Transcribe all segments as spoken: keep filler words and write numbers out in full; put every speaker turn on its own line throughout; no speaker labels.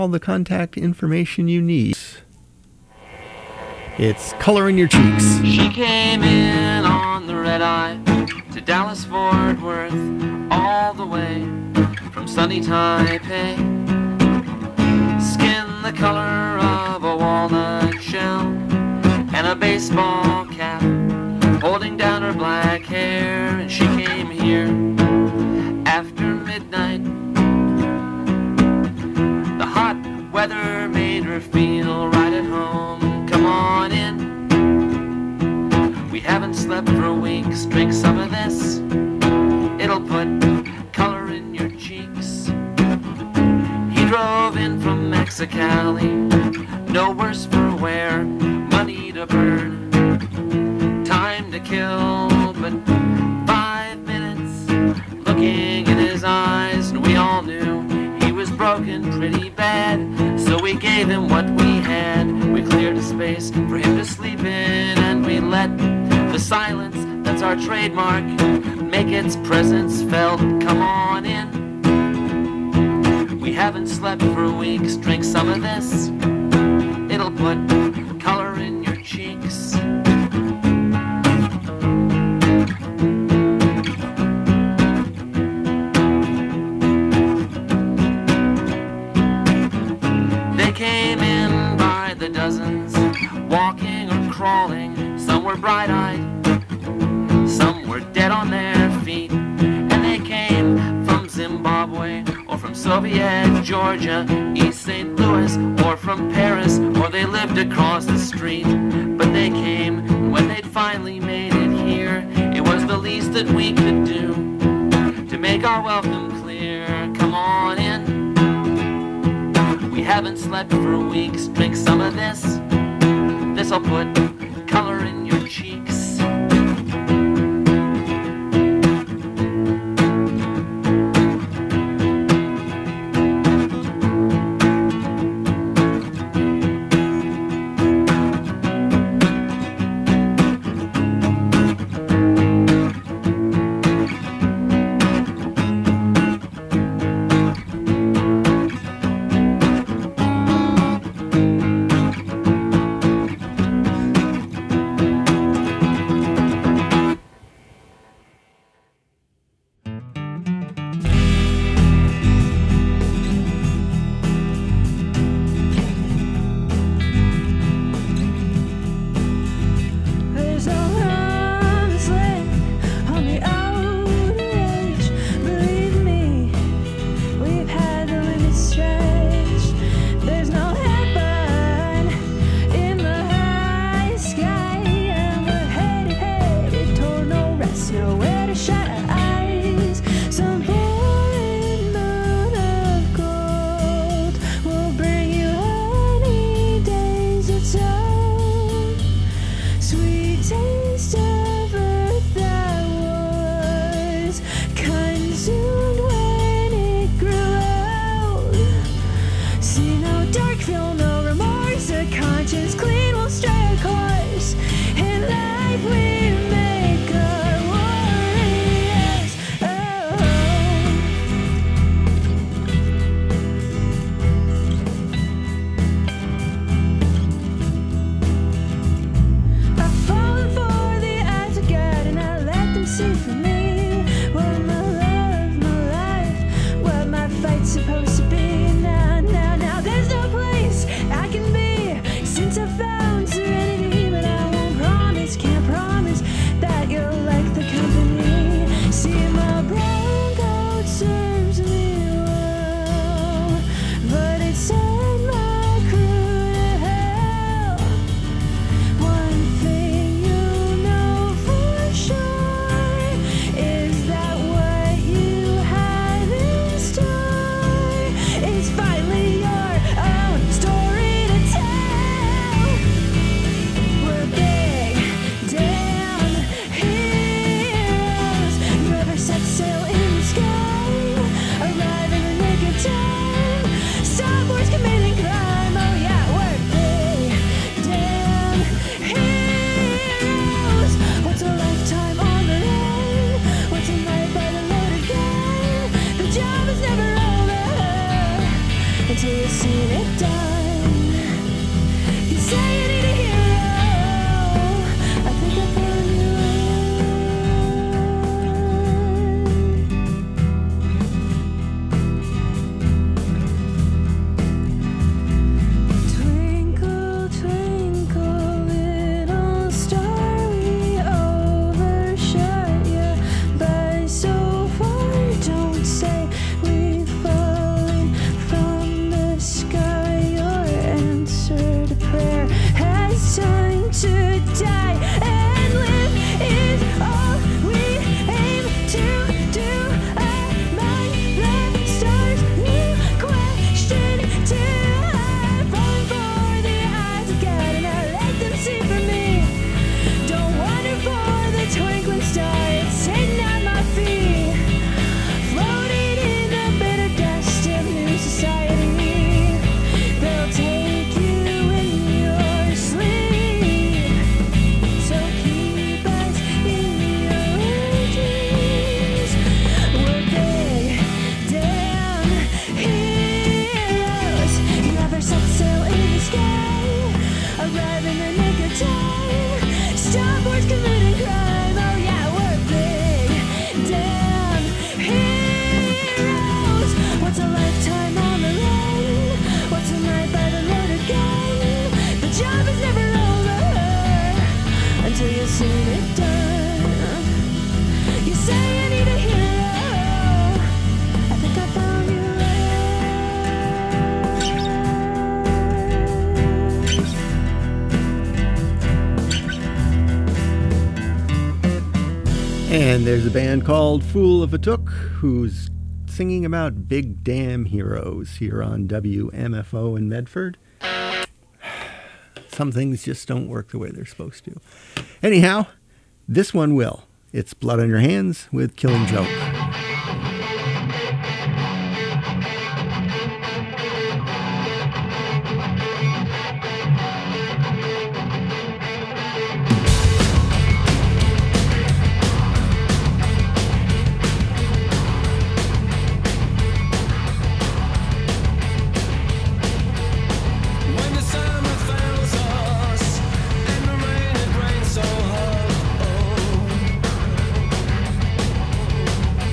all the contact information you need. It's Color in Your Cheeks.
She came in on the red eye to Dallas Fort Worth, all the way from sunny Taipei. Skin the color of a walnut shell and a baseball cap, holding down her black hair. And she came here after midnight. The hot weather made her feel right at home. Come on in. We haven't slept for weeks. Drink some of this. It'll put color in your cheeks. He drove in from Mexicali. No worse for wear. Money to burn. Time to kill. But five minutes looking in his eyes, and we all knew he was broken pretty bad. So we gave him what we had. We cleared a space for him to sleep in, and we let the silence, that's our trademark, make its presence felt. Come on in. We haven't slept for weeks. Drink some of this. It'll put color in your cheeks. They came in by the dozens, walking or crawling. Some were bright-eyed, some were dead on their feet. And they came from Zimbabwe or from Soviet Georgia, East Saint Louis, or from Paris, or they lived across the street. But they came, and when they'd finally made it here, it was the least that we could do to make our welcome clear. Come on in. We haven't slept for weeks. Drink some of this. This'll put color in your cheeks.
Supposed to be now, now, now. There's no place done. You say you need a hero. I think I found you. Twinkle, twinkle, little star, we overshot you by so far. Don't say we've fallen from the sky. Your answer to prayer has time to die, and live is all we aim to do. Among the stars, new question to have. Falling for the eyes of God, and I let them see for me. Don't wander for the twinkling star, it's hidden at my feet. Floating in the bitter dust of new society. They'll take you in your sleep. So keep us in your dreams. We're big, damn heroes. Never set sail in the sky. Arrive in the nick of time. Stop wars, committing crime. Oh yeah, we're big, damn heroes. What's a lifetime on the run? What's a night by the loaded gun? The job is never over until you've seen it done. You say you need a hero. I think I found you.
And there's a band called Fool of a Took who's singing about big damn heroes here on W M F O in Medford. Some things just don't work the way they're supposed to. Anyhow, this one will. It's Blood on Your Hands with Killing Joke.
When the summer fails us and the rain it rains so hard, oh.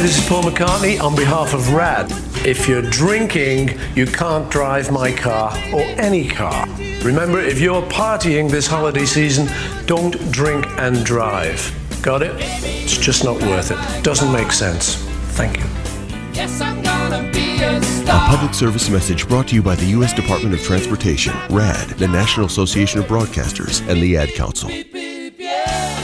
this is Paul McCartney on behalf of RAD. If you're drinking, you can't drive my car or any car. Remember, if you're partying this holiday season, don't drink and drive. Got it? It's just not worth it. Doesn't make sense. Thank you.
Yes, I'm gonna be a
A
star.
public service message brought to you by the U S Department of Transportation, RAD, the National Association of Broadcasters, and the Ad Council.
Beep, beep, yeah.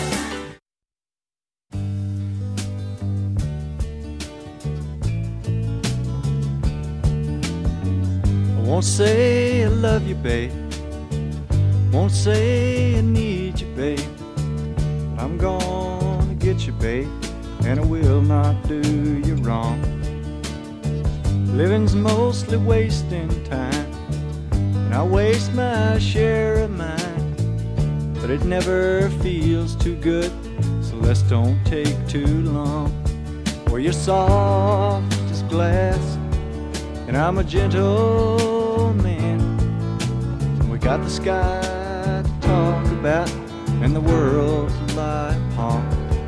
I won't say I love you, babe. Won't say I need you, babe. But I'm gonna get you, babe, and I will not do you wrong. Living's mostly wasting time, and I waste my share of mine. But it never feels too good, so let's don't take too long. Well, you're soft as glass, and I'm a gentle man. We got the sky to talk about and the world to lie upon.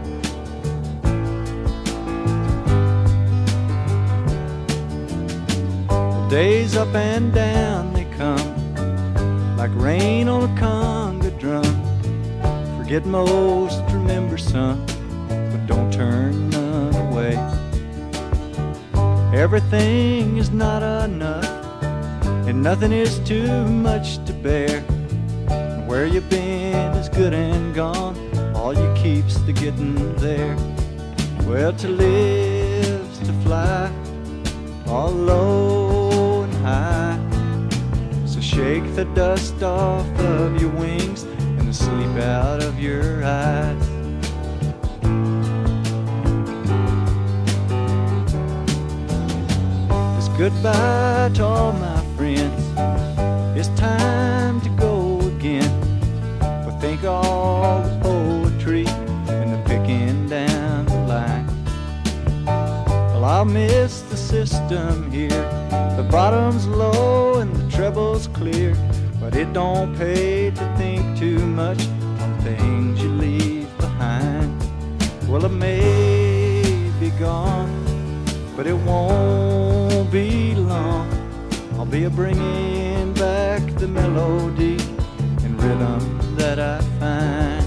The days up and down they come, like rain on a conga drum. Forget most, remember some, but don't turn none away. Everything is not enough, and nothing is too much to bear. And where you've been is good and gone, all you keep's the getting there. Well, to live's to fly, all low and high. So shake the dust off of your wings and the sleep out of your eyes. Goodbye to all my friends, it's time to go again. But think all the poetry and the picking down the line. Well, I'll miss the system here, the bottom's low and the treble's clear. But it don't pay to think too much on things you leave behind. Well, it may be gone, but it won't be long. I'll be a bringing back the melody and rhythm that I find.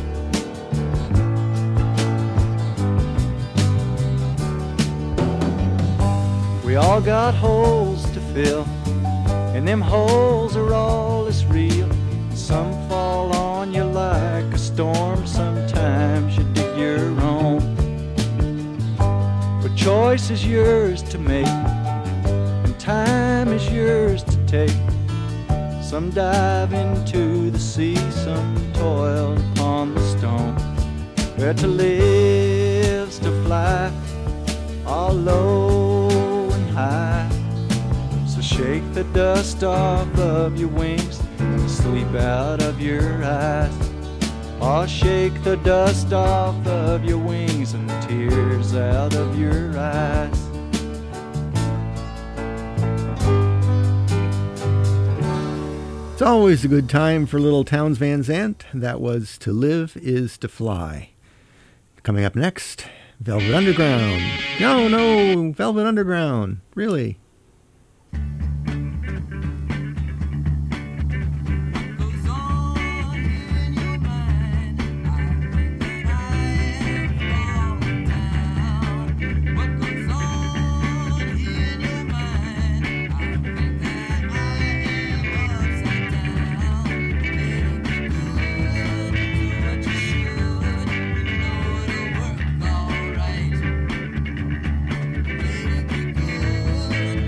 We all got holes to fill, and them holes are all that's real. Some fall on you like a storm, sometimes you dig your own. But choice is yours to make, and time is yours to take. Some dive into the sea, some toil upon the stone. Where to live's to fly, all low and high. So shake the dust off of your wings and the sleep out of your eyes. Oh, shake the dust off of your wings and the tears out of your eyes.
It's always a good time for little Townes Van Zandt. That was To Live Is to Fly. Coming up next, Velvet Underground. No, no, Velvet Underground. Really?
Alright.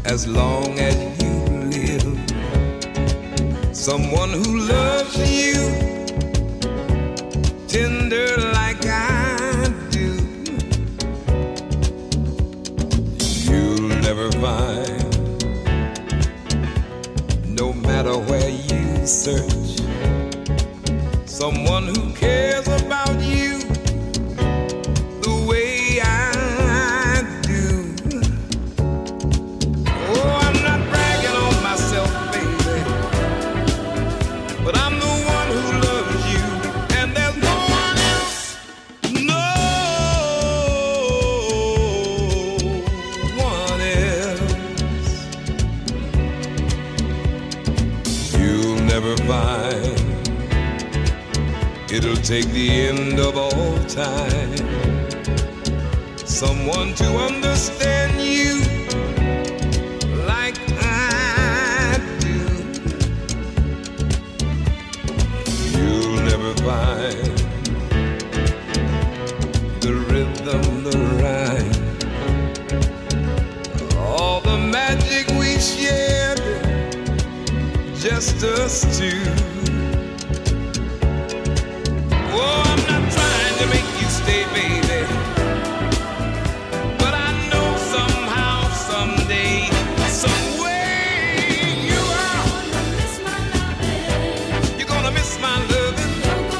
as long as you live. Someone who loves you tender like I do. You'll never find, no matter where you search, someone who cares about you the way I do. Oh, I'm not bragging on myself, baby, but I'm the one who loves you, and there's no one else, no one else. You'll never find, it'll take the end of all time, someone to understand you like I do. You'll never find the rhythm, the rhyme, all the magic we shared, just us two. Oh, I'm not trying to make you stay, baby, but I know somehow, someday, some way you are. You're gonna miss my loving.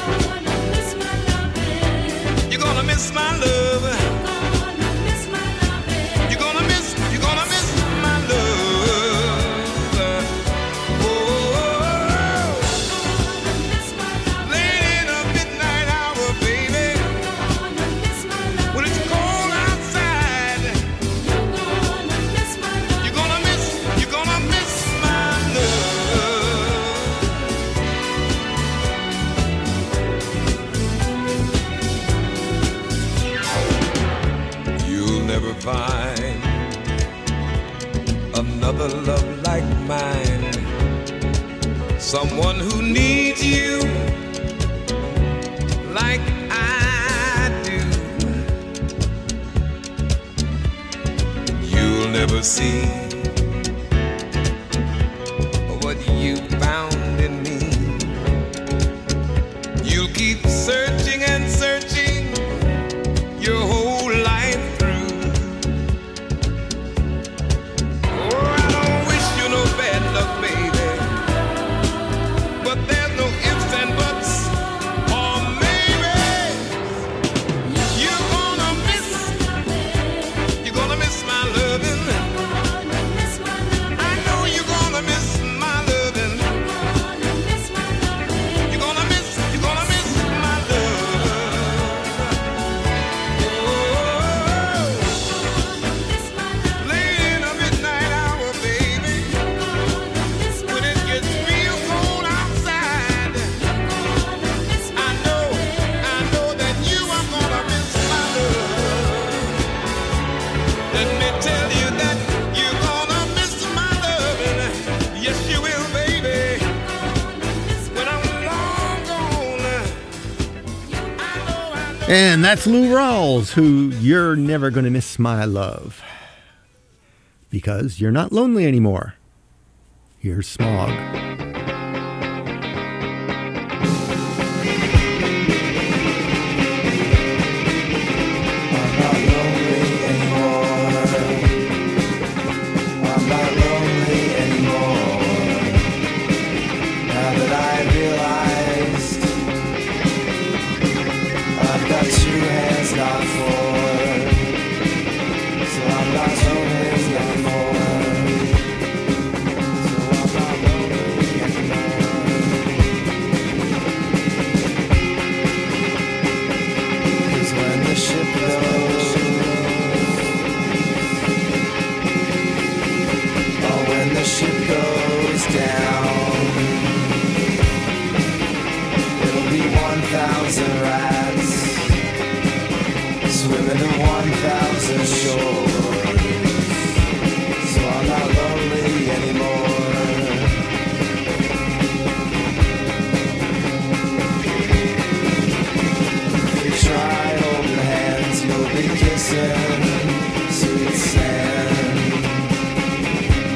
You're gonna miss my love. You're gonna miss, you're gonna miss my love. Oh, late in the midnight hour, baby, when it's cold outside, you're gonna miss, you're gonna miss my love. You'll never find another love like mine, someone who needs you like I do. You'll never see what you found in me. You'll keep searching and searching your whole life through. Oh, I don't wish you no bad luck, baby, but there's no ifs and buts, or maybe you're gonna miss, you're gonna miss my loving. I know you're gonna miss my loving. You're gonna miss, you're gonna miss my love. Oh, late in the midnight hour, baby, when it gets real cold outside, I know, I know that you are gonna miss my love. Let me tell you that you're gonna miss my loving. Yes, you will, baby. When I'm long gone, I know, I know.
And that's Lou Rawls, who You're Never Gonna Miss My Love. Because you're not lonely anymore. Here's Smog.
I'm not lonely anymore. I'm not lonely anymore. Now that I realized I've got two hands, not four. So I'm not lonely anymore. So I'm not lonely anymore. 'Cause when the ship goes, oh, when the ship goes down, it'll be one thousand rats swimming to one thousand shores. So I'm not lonely anymore. If you try holding hands, you'll be kissing sweet sand.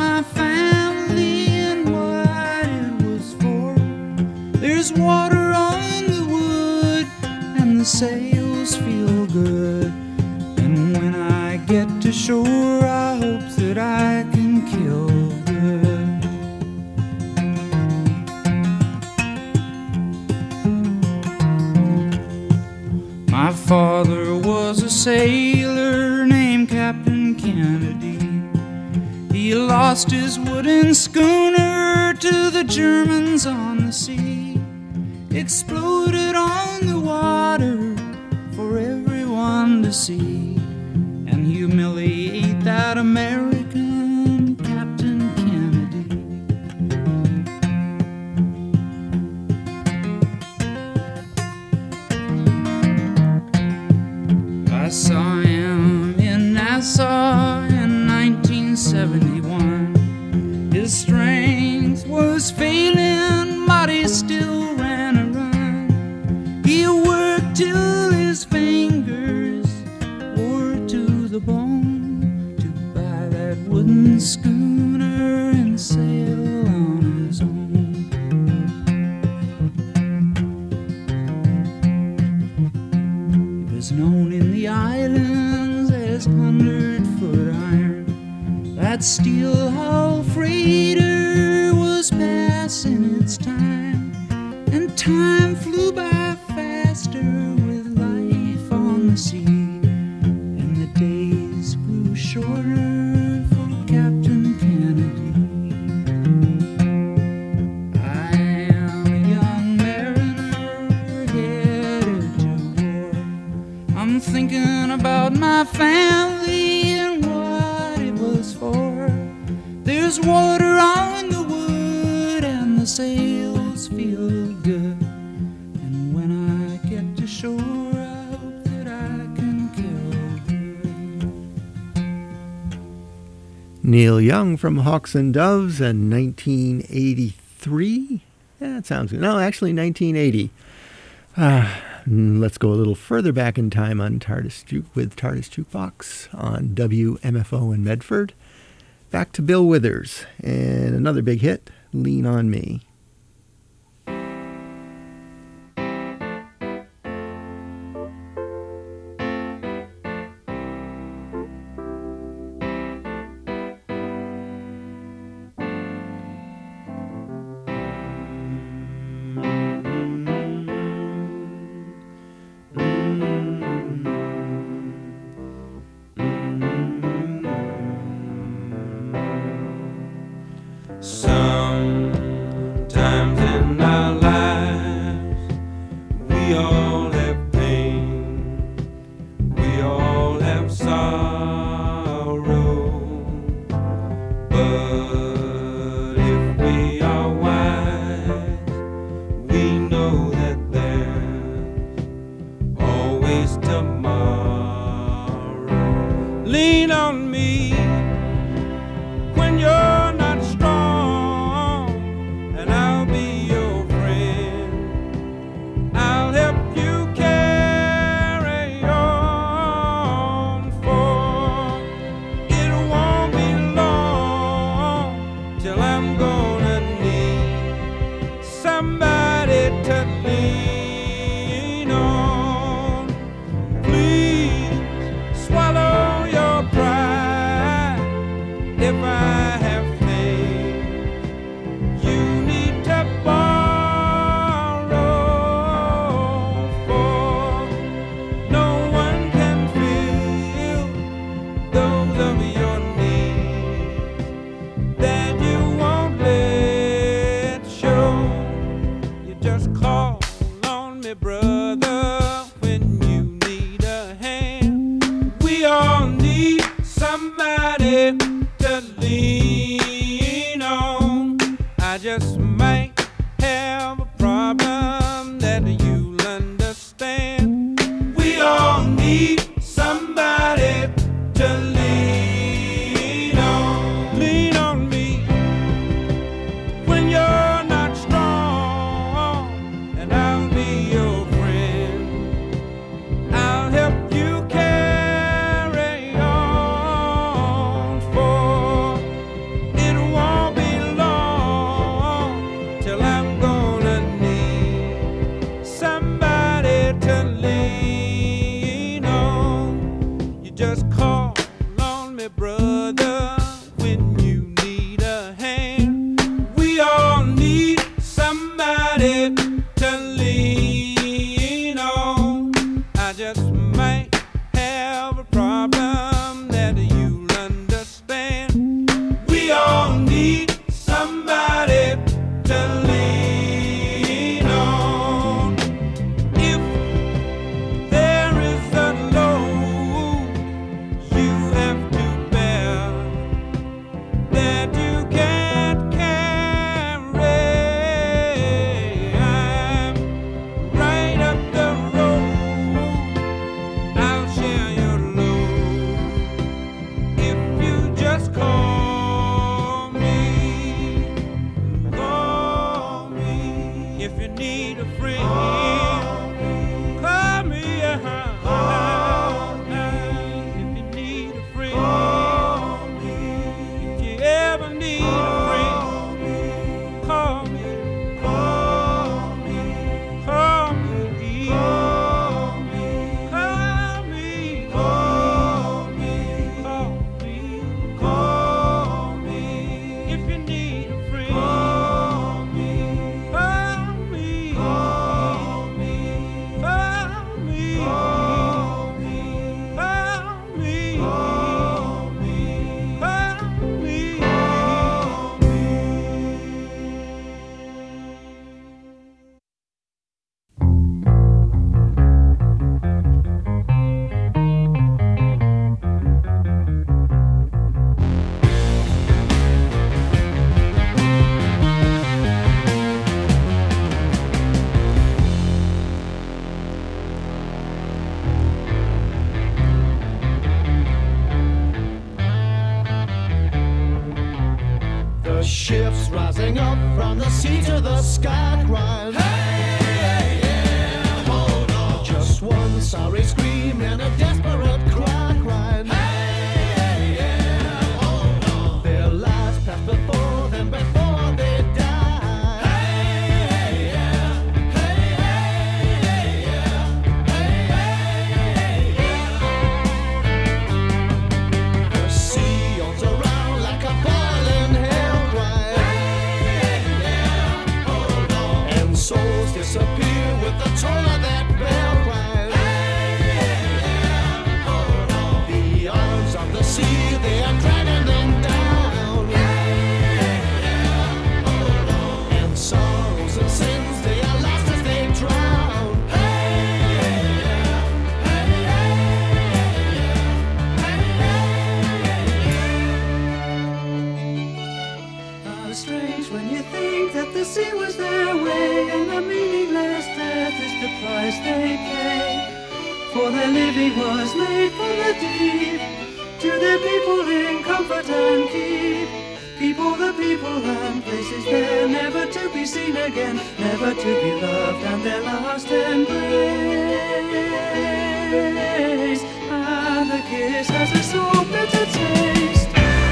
my family and what it was for. There's water on the wood and the sails feel good. And when I get to shore, I hope that I can kill good. My father was a sailor named Captain Kennedy. He lost his wooden schooner to the Germans on the sea. Exploded on the water for everyone to see, and humiliate that American Captain Kennedy. I saw him in Nassau in nineteen seventy-one. His strength was failing, but he still ran a run. He worked till his fingers wore to the bone to buy that wooden schooner and sail on his own. He was known in the islands as Hundred Foot Iron. That steel hull freighter was passing its time, and time flew by faster with life on the sea, and the days grew shorter for Captain Kennedy. I am a young mariner headed to war. I'm thinking about my family and what it was for. There's water on the wood and the sails feel good. And when I get to shore, I hope that I can kill good.
Neil Young from Hawks and Doves in nineteen eighty-three. Yeah, that sounds good. No, actually nineteen eighty. Uh, let's go a little further back in time on TARDIS Juke with TARDIS Jukebox on W M F O in Medford. Back to Bill Withers and another big hit, Lean on Me.
Sometimes in our lives we all have pain, we all have sorrow, but if we are wise, we know that there's always tomorrow. Lean on me when you're not strong.
The ships rising up from the sea to the sky crying, hey, yeah, hold on. Just one sorry scream and a desperate cry crying, hey, yeah, hold on. Their lives passed before them before they died. Hey, yeah, hey, hey, yeah, hey, hey, yeah. The sea yawns around like a boiling hell crying, hey, yeah, hold on. And souls disappear with the toll of that bell crying, hey, yeah, hold on. The arms of the sea, they are dragging them down, hey, yeah, hold on. And sorrows and sins, they are lost as they drown, hey, yeah, hey,
How strange when you think that the sea was their way, and the meaningless death is the price they pay. For their living was made from the deep, to their people in comfort and keep. People, the people and places there, never to be seen again, never to be loved, and their last embrace. And the kiss has a so bitter taste.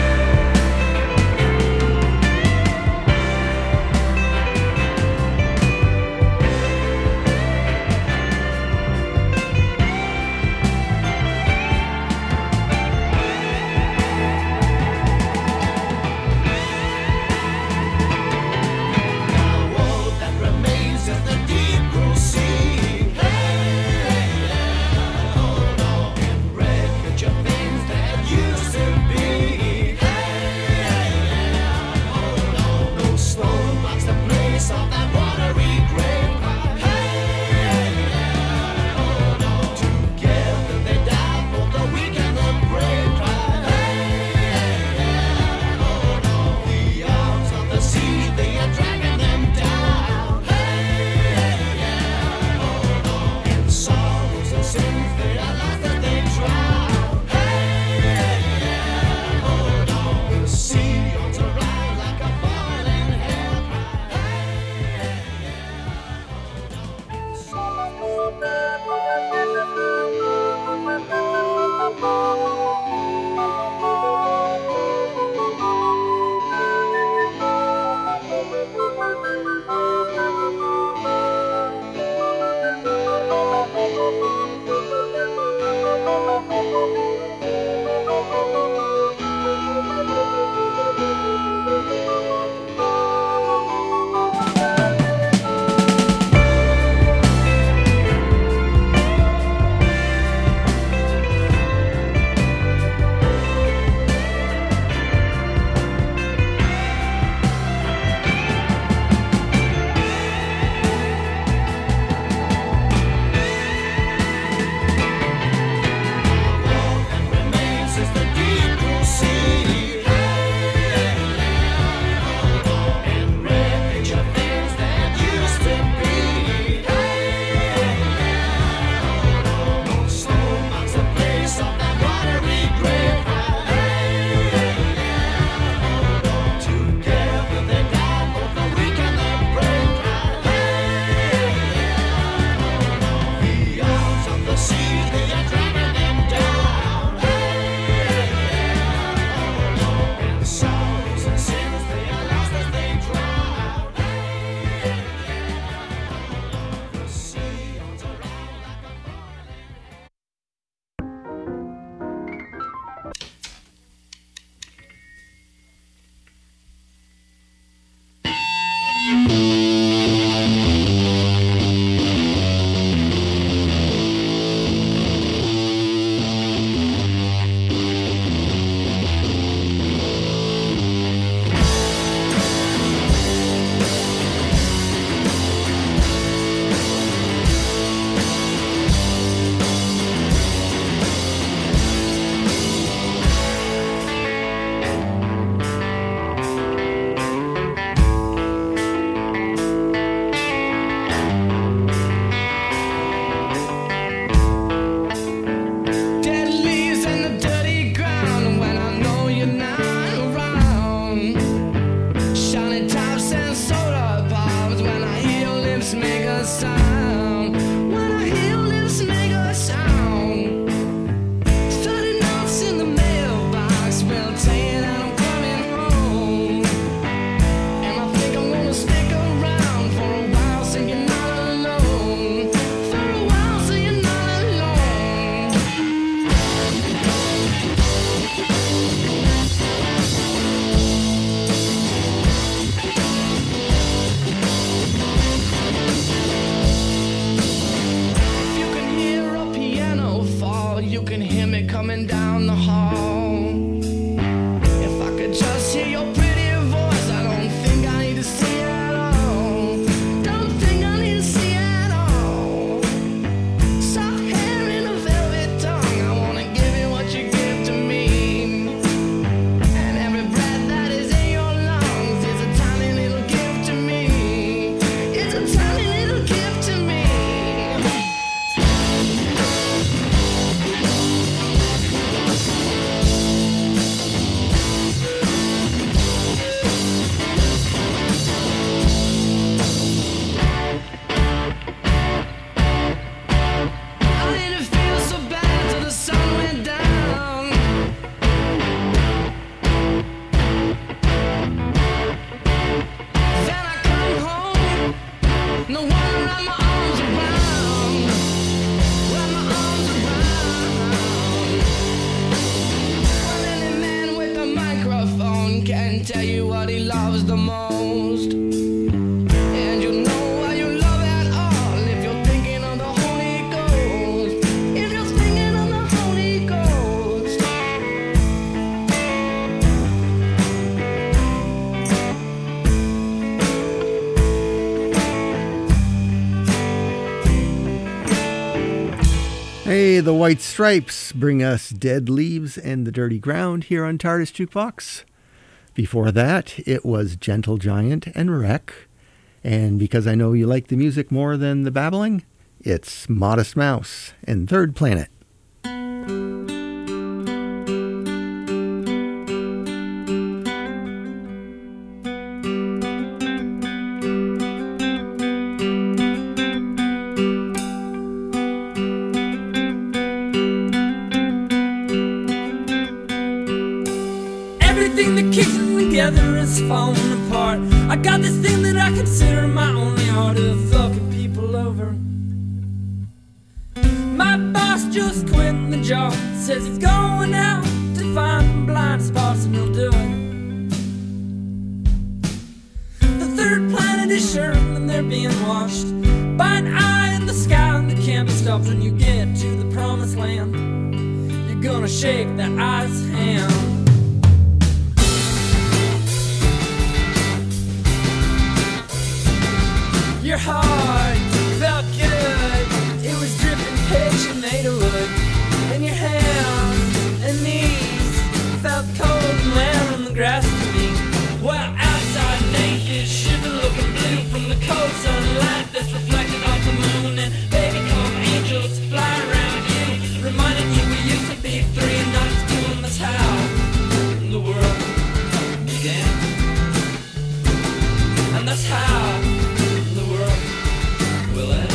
Now all that remains is the deep blue sea. Hey, yeah, hold on. And red picture things that used to be. loves the most. And you know why you love at all if you're thinking of the Holy Ghost. If you're thinking of the Holy Ghost.
Hey, the White Stripes bring us Dead Leaves and the Dirty Ground here on TARDIS Jukebox. Before that, it was Gentle Giant and Wreck. And because I know you like the music more than the babbling, it's Modest Mouse and Third Planet.
Everything that keeps me together is falling apart. I got this thing that I consider my only art of fucking people over. My boss just quit the job, says he's going out to find blind spots and he'll do it. The third planet is sure that they're being watched by an eye in the sky, and it can't be stopped when you get to the promised land. You're gonna shake that eye's hand. Your heart felt good, it was dripping pitch and made of wood. And your hands and knees felt cold and wet on the grass to me. Well, outside naked, shiver looking blue from the cold sunlight that's reflected off the moon. And baby, come angels fly around you, reminding you we used to be three and not two, and that's how the world began. And that's how will end.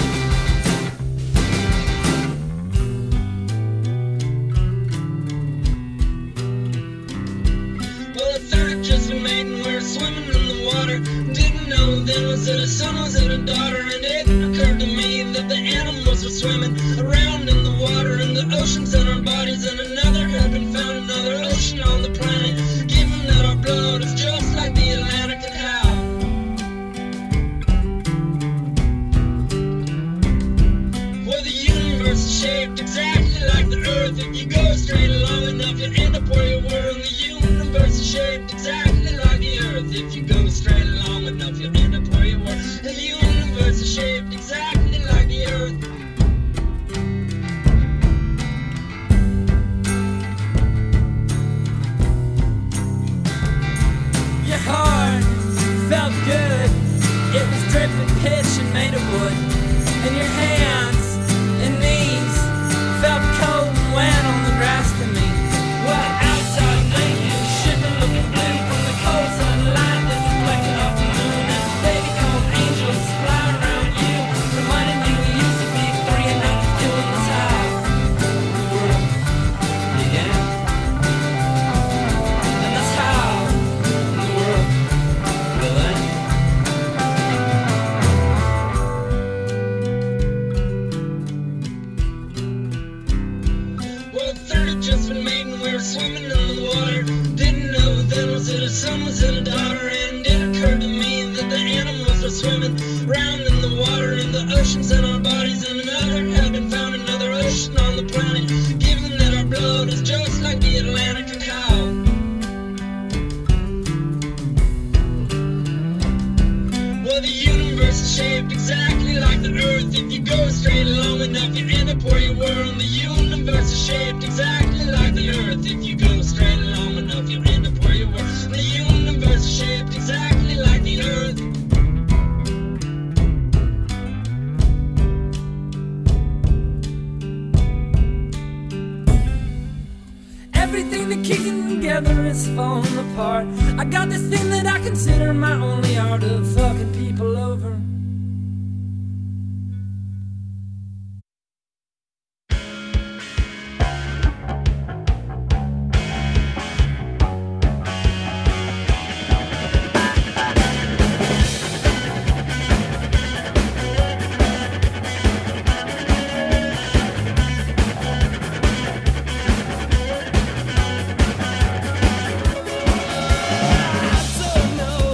Well, the third just been made and we're swimming in the water. Didn't know then was it a son, was it a daughter? And it occurred to me that the animals were swimming around in the water, in the oceans and our bodies, and another had been found, another ocean on the planet. Given that our blood is just like the Atlantic, and how shaped exactly like the earth. If you go straight long enough, you end up where you were. And the universe is shaped exactly like the earth. If you go straight long enough, you end up where you were. And the universe is shaped exactly like the earth. Your heart felt good, it was dripping pitch and made of wood. And your hands and knees felt cold and wet on the grass to me. Well, outside naked, shiver looking blue from the cold sunlight that's reflected off the moon. And baby, come angels fly around you, reminding you we used to be three and not two, and that's how the world began. And that's how the world will end. Just been made and we were swimming in the water. Didn't know then was it a son, was it a daughter? And it occurred to me that the animals were swimming around in the water, in the oceans and our bodies, and another had been found, another ocean on the planet. Given that our blood is just like the Atlantic, and how well the universe is shaped exactly like the earth. If you go straight long enough, you end up where you were. And the universe is shaped exactly like the earth. If you go straight long enough, you end up where you were. The universe is shaped exactly like the earth. Everything that keeps me together is falling apart. I got this thing that I consider my only art of fucking people over.
I don't know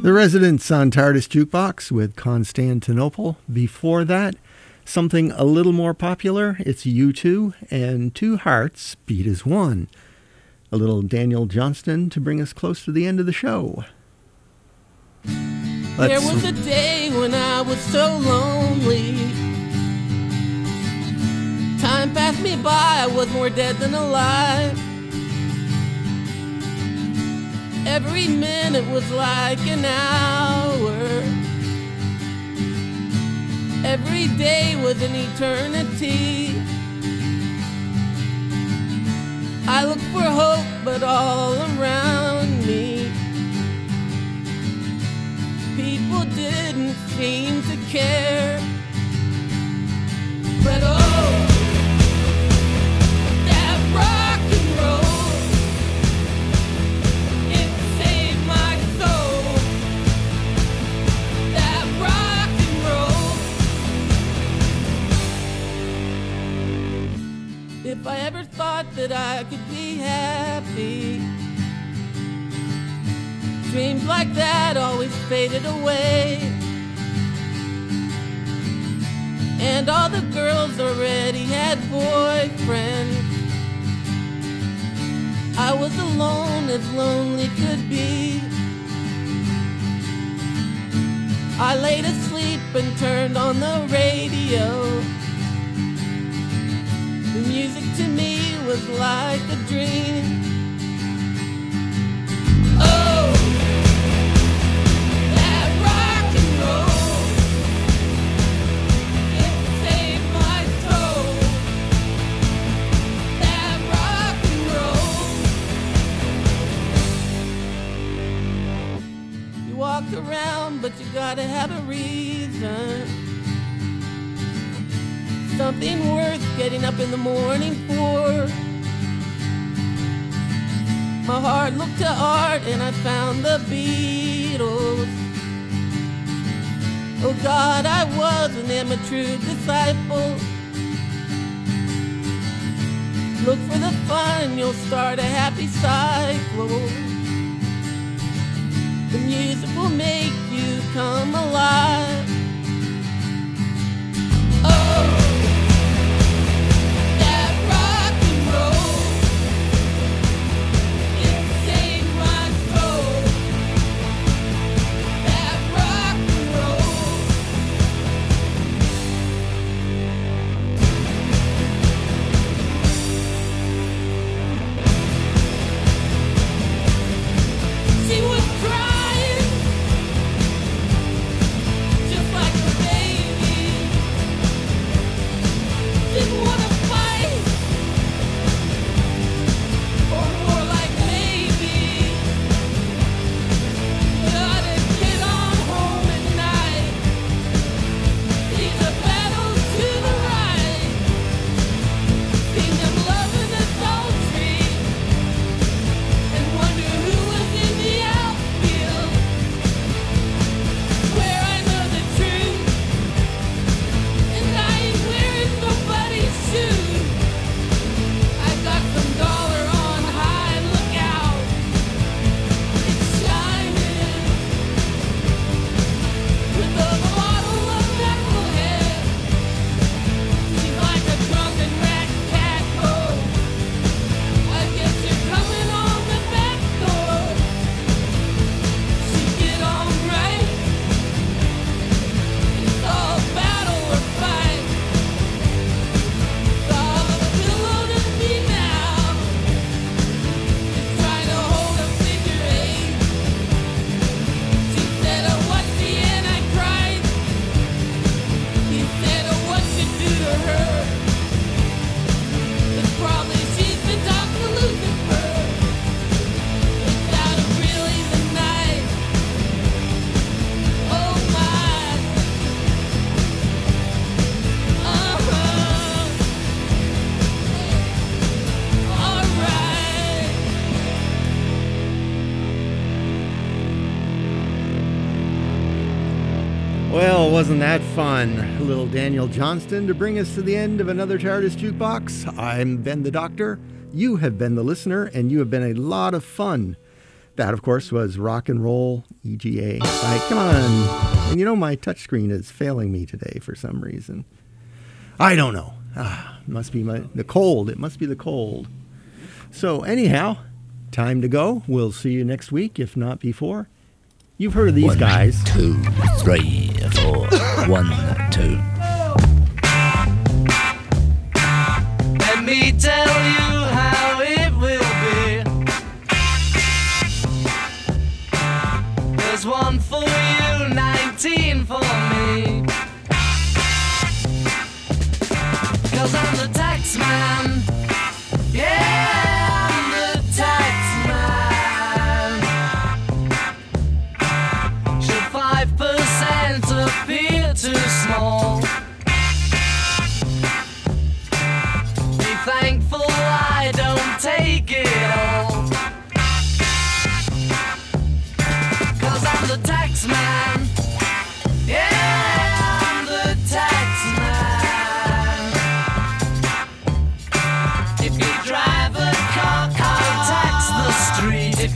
The Residents on TARDIS Jukebox with Constantinople. Before that, something a little more popular. It's U two and Two Hearts Beat as One. A little Daniel Johnston to bring us close to the end of the show.
There
Let's-
was a day when I was so lonely. Time passed me by, I was more dead than alive. Every minute was like an hour. Every day was an eternity. I looked for hope, but all around me, people didn't seem to care. But oh, that rock and roll, it saved my soul. That rock and roll. If I ever thought that I could be happy, dreams like that always faded away. And all the girls already had boyfriends. I was alone as lonely could be. I laid asleep and turned on the radio. The music to me was like a dream. Oh, that rock and roll, it saved my soul. That rock and roll. You walk around, but you gotta have a reason. Something worth getting up in the morning for. My heart looked to art and I found the Beatles. Oh God, I wasn't am a true disciple. Look for the fun, you'll start a happy cycle. The music will make you come alive. Oh, she was crying, just like a baby. Didn't wanna fight, or more like maybe. Gotta get on home at night. See the battle to the right. See them loving adultery, and wonder who was in the outfield. Where I know the truth, and I ain't wearing nobody's shoes. I got some dollar on high, look out, it's shining. With a bottle of knucklehead, she's like a drunken rat cat. Oh, I guess you're coming on the back door. She get on right. It's all battle or fight. It's all a pillow to me now. It's trying to hold a figure eight. She said, oh, what's the Antichrist? He said, oh, what you do to her? It's probably she's been talking to Lucifer. It's out of really the night. Oh my. Uh-huh. All right.
Well, wasn't that fun? Little Daniel Johnston to bring us to the end of another TARDIS Jukebox. I'm Ben the Doctor. You have been the listener, and you have been a lot of fun. That, of course, was Rock and Roll E G A. Like, come on. And you know, my touchscreen is failing me today for some reason. I don't know. Ah, must be my, the cold. It must be the cold. So anyhow, time to go. We'll see you next week, if not before. You've heard of these
One,
guys.
Two, three, four. One, two,